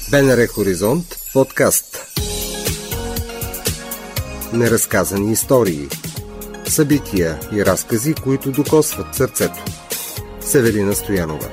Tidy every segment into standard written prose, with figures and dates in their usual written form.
БНР Хоризонт подкаст. Неразказани истории. Събития и разкази, които докосват сърцето. С Евелина Стоянова.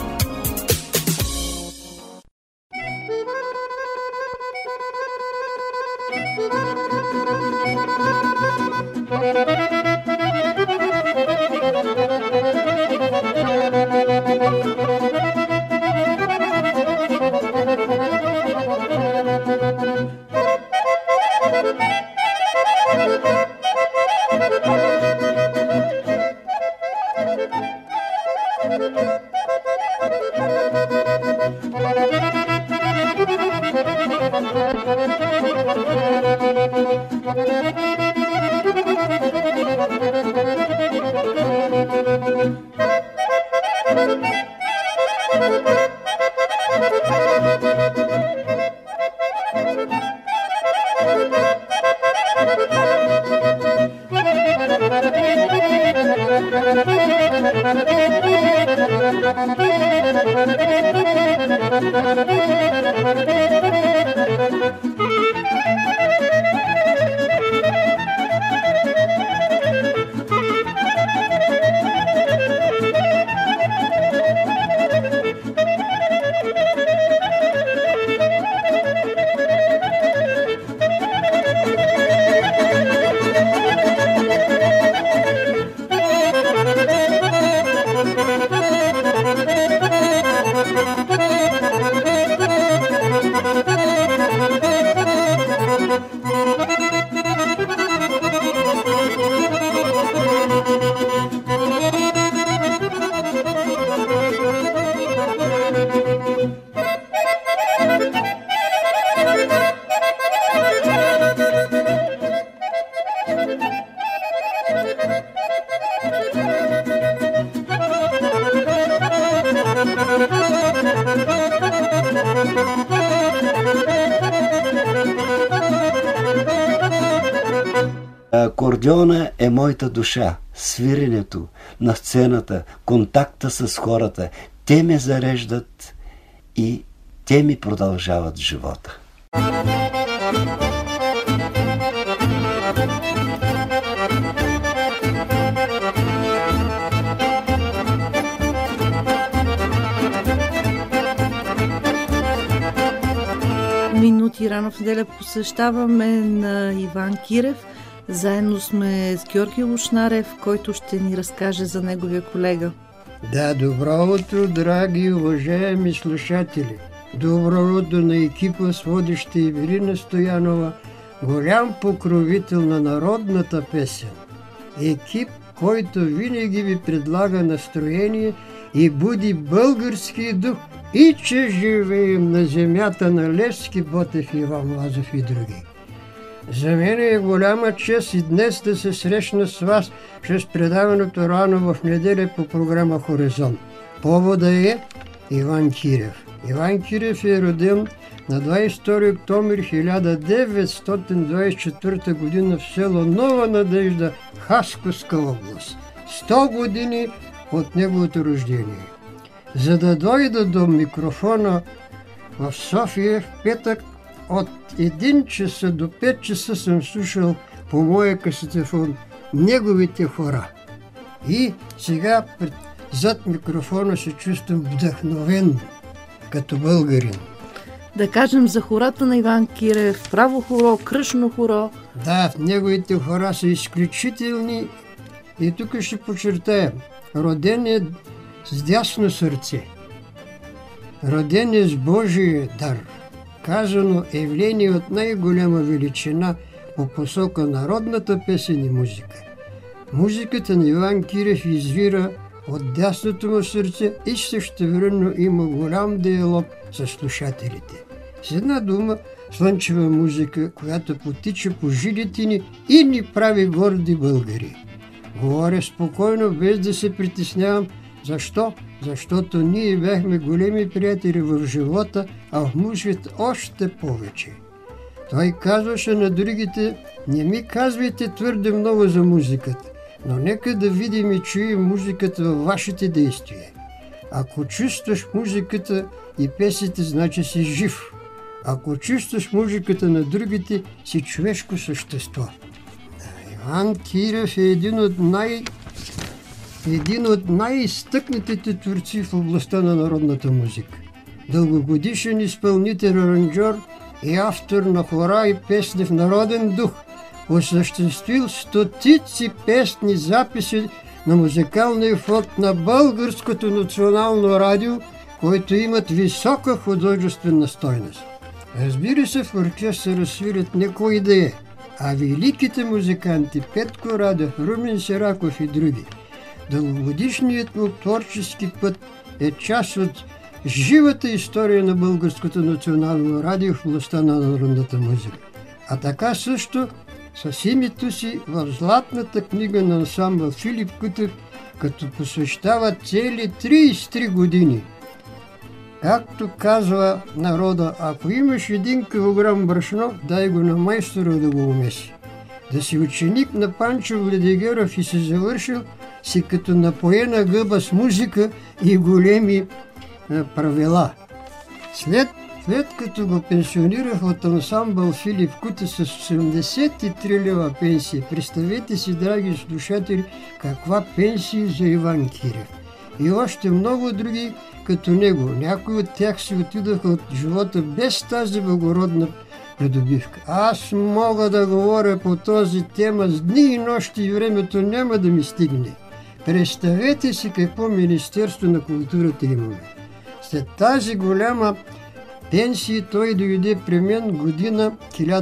Акордеона е моята душа, свиренето на сцената, контакта с хората. Те ме зареждат и те ми продължават живота. Минути рано в неделя посещаваме на Иван Кирев. Заедно сме с Георги Лушнарев, който ще ни разкаже за неговия колега. Да, добро утро, драги уважаеми слушатели! Добро утро на екипа с водеща Евелина Стоянова, голям покровител на народната песен. Екип, който винаги ви предлага настроение и буди български дух, и че живеем на земята на Левски, Ботев, Иван Лазов и други. За мен е голяма чест и днес да се срещна с вас чрез предаването рано в неделя по програма Хоризонт. Повода е Иван Кирев. Иван Кирев е роден на 22 октомври 1924 г. в село Нова Надежда, Хасковска област. 100 години от неговото рождение. За да дойда до микрофона в София в петък, от 1 часа до 5 часа съм слушал по моя касетофон неговите хора. И сега зад микрофона се чувствам вдъхновен като българин. Да кажем за хората на Иван Кирев, право хоро, кръшно хоро. Да, неговите хора са изключителни и тук ще подчертая. Роден е с дясно сърце. Роден е с Божия дар. Казано явление от най-голяма величина по посока народната песен и музика. Музиката на Иван Кирев извира от дясното му сърце и същевременно има голям диалог с слушателите. С една дума, слънчева музика, която потича по жилите ни и ни прави горди българи. Говоря спокойно, без да се притеснявам. Защо? Защото ние бяхме големи приятели в живота, а в музиката още повече. Той казваше на другите: не ми казвайте твърде много за музиката, но нека да видим и чуем музиката във вашите действия. Ако чувстваш музиката и песните, значи си жив. Ако чувстваш музиката на другите, си човешко същество. Иван Кирев е един от най-изтъкнатите творци в областта на народната музика. Дългогодишен изпълнител, аранжьор и автор на хора и песни в народен дух. Осъществил стотици песни записи на музикалния фонд на Българското национално радио, които имат висока художествена стойност. Разбира се, в оркестъра свирят не кой да е, а великите музиканти Петко Радев, Румен Сираков и други. Дългогодишният му творчески път е част от живата история на Българското национално радио в областта на народната музика. А така също с името си в златната книга на ансамбъл Филип Кутев, като посвещава цели 33 години. Както казва народа, ако имаш 1 килограм брашно, дай го на майстора да го умеси. Да си ученик на Панчо Владигеров и си завършил си като напоена гъба с музика и големи правила. След като го пенсионирах от ансамбъл Филип Кутев с 83 лева пенсия, представете си, драги слушатели, каква пенсия за Иван Кирев. И още много други като него. Някои от тях си отидоха от живота без тази благородна придобивка. Аз мога да говоря по този тема с дни и нощи и времето няма да ми стигне. Представете си какво Министерство на културата имаме. След тази голяма пенсия той дойде при мен година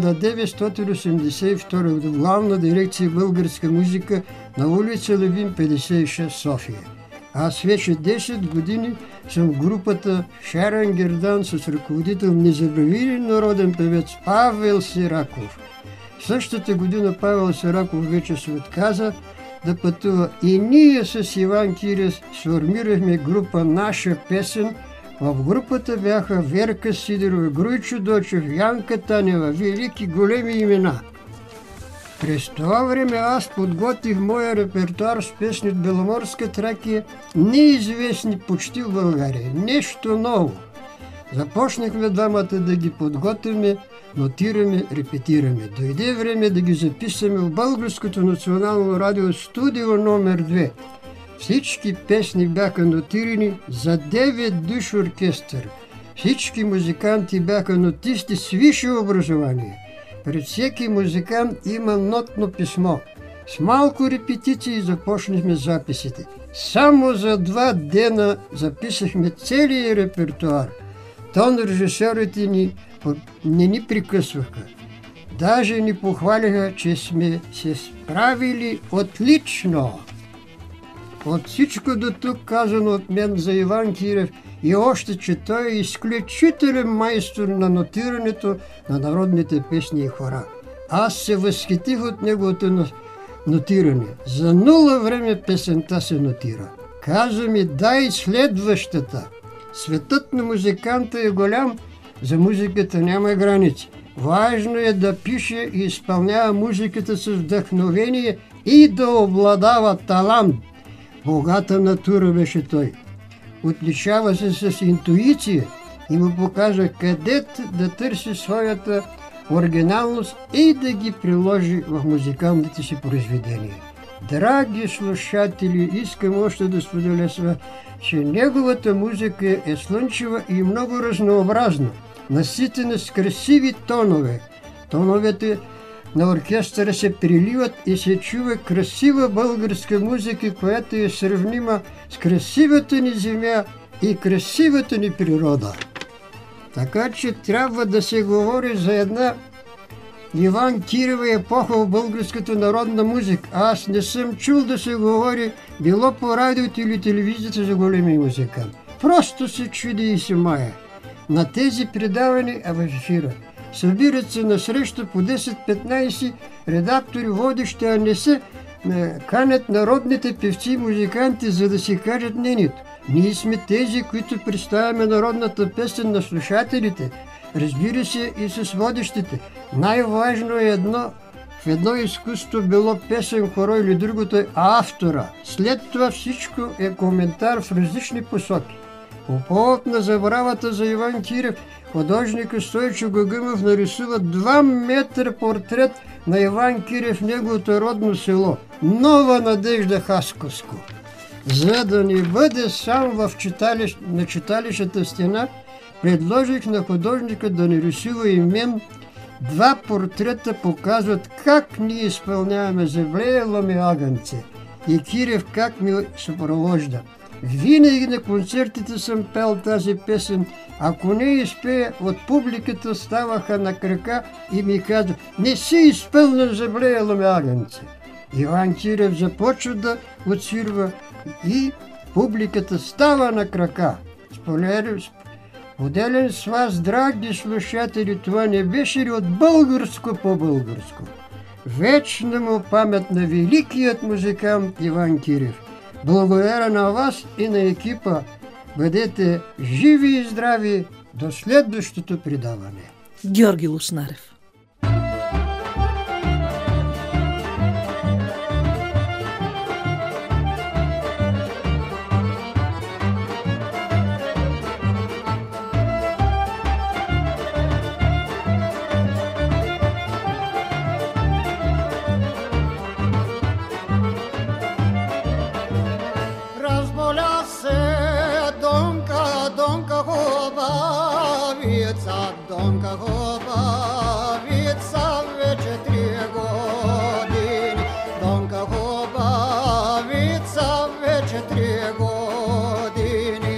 1982 в Главна дирекция българска музика на улица Левин 56 София. Аз вече 10 години съм в групата Шаран Гердан с ръководител незабравим народен певец Павел Сираков. Същата година Павел Сираков вече се отказа да пътува и ние с Иван Кирев сформирахме група Наша песен. В групата бяха Верка Сидерова, Груйчо Дочев, Янка Танева, велики големи имена. През това време аз подготвих моя репертуар с песни от Беломорска Тракия, неизвестни почти в България. Нещо ново. Започнахме двамата да ги подготвяме, нотираме, репетираме. Дойде време да ги записаме в Българското национално радио студио номер 2. Всички песни бяха нотирани за 9 души оркестър. Всички музиканти бяха нотисти с висше образование. Пред всеки музикант има нотно писмо. С малко репетиции започнахме записите. Само за 2 дена записахме целия репертуар. Тон режисьорите не ни прекъсваха. Даже ни похвалиха, че сме се справили отлично. От всичко до тук казано от мен за Иван Кирев и още, че той е изключителен майстор на нотирането на народните песни и хора. Аз се възхитих от неговото нотиране. За 0 време песента се нотира. Каза ми, дай следващата. Светът на музиканта е голям, за музиката няма граници. Важно е да пише и изпълнява музиката с вдъхновение и да обладава талант. Богата натура беше той. Отличава се с интуиция и му показва къде да търси своята оригиналност и да ги приложи в музикалните си произведения. Драги слушатели, искам още да споделя с вас, че неговата музика е слънчева и много разнообразна, наситена с красиви тонове. Тоновете на оркестъра се приливат и се чува красива българска музика, която е сравнима с красивата ни земя и красивата ни природа. Така че трябва да се говори за една Иван Кирева епоха в българската народна музика. Аз не съм чул да се говори било по радиото или телевизията за големи музиканти. Просто се чуди и се мая. На тези предавания, а в ефира събират се на среща по 10-15 редактори, водещи, а не се канят народните певци и музиканти, за да си кажат мнението. Ние сме тези, които представяме народната песен на слушателите. Разбира се и с водещите. Най-важно е в едно изкуство, било песен, хоро или другото, е автора. След това всичко е коментар в различни посоки. По повод на забравата за Иван Кирев, художникът Стойчо Гагъмов нарисува 2 метра портрет на Иван Кирев в неговото родно село Нова Надежда, Хасковско. За да не бъде сам на читалищата стена, предложих на художника да нарисува и мен. 2 портрета показват как ние изпълняваме "Завлеяло ме агънце" и Кирев как ми съпровожда. Винаги на концертите съм пел тази песен. Ако не изпея, от публиката ставаха на крака и ми казва: "Не си изпълнен "Завлеяло ме агънце". Иван Кирев започва да отсвирва и публиката става на крака. Поделен с вас, драги слушатели, това не беше ли от българско по българско? Вечна му памет на великият музикант Иван Кирев. Благодаря на вас и на екипа. Бъдете живи и здрави до следващото предаване. Георги Лушнарев. Донка хубавица вече 3 години. Донка хубавица вече 3 години.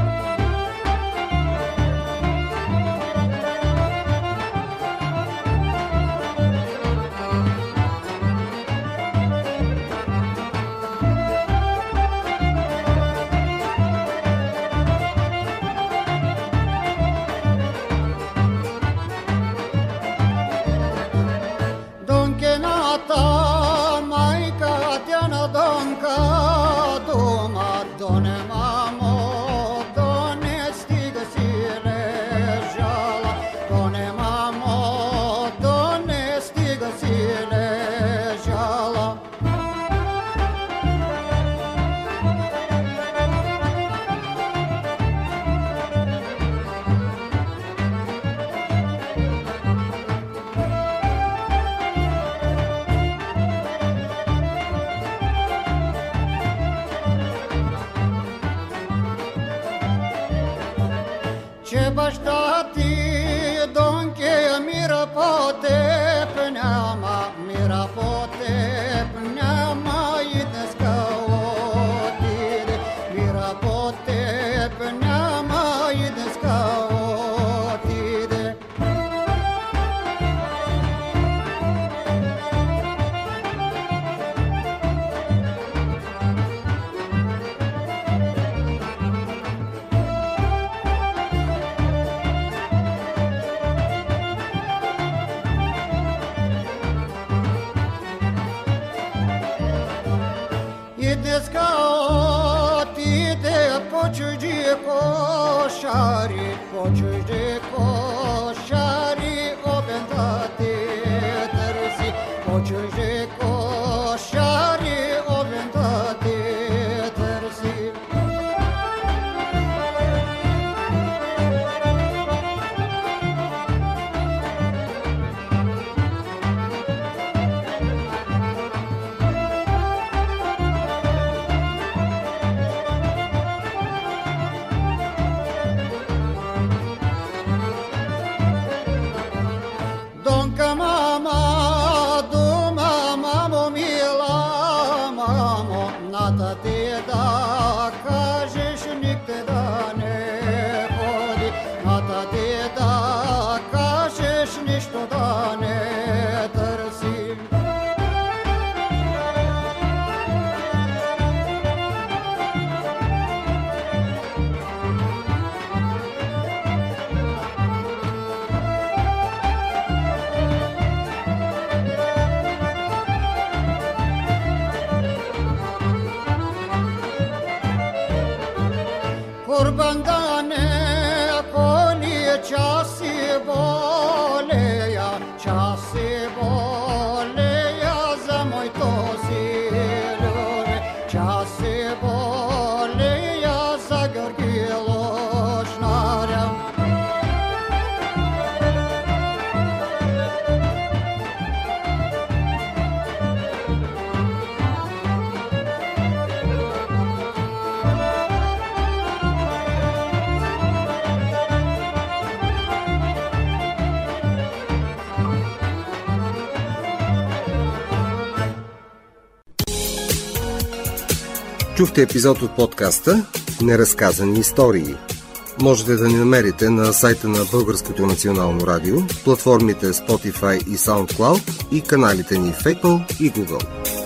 Че баща ти, Донке, мира по теб няма, мира по теб няма и днеска отиде. Мира по теб няма и днеска отиде. И днеска отиде по чужди кошари, по чужди кошари, обента ти търси. По чужди кошари, обента ти търси. Донка мама, дума, мамо мила, мамо, ната ти да кажеш никде да не ходи. Ната ти да кажеш нищо да не търси. Kurban da ne koli ças Чухте епизод от подкаста "Неразказани истории". Можете да ни намерите на сайта на Българското национално радио, платформите Spotify и SoundCloud и каналите ни в Apple и Google.